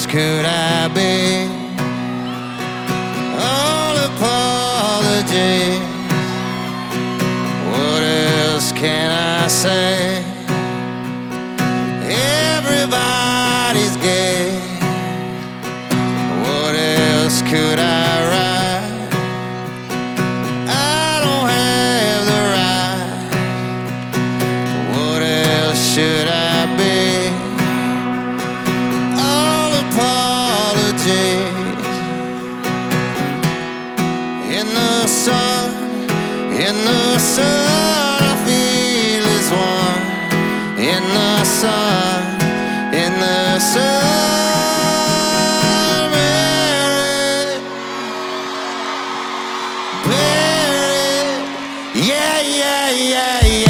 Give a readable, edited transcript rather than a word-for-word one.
could I be? All apologies. What else can I say? Everybody's gay. What else could I write? I don't have the right. What else should I be? All apologies. In the sun, I feel as one. In the sun, buried, buried. Yeah, yeah, yeah, yeah.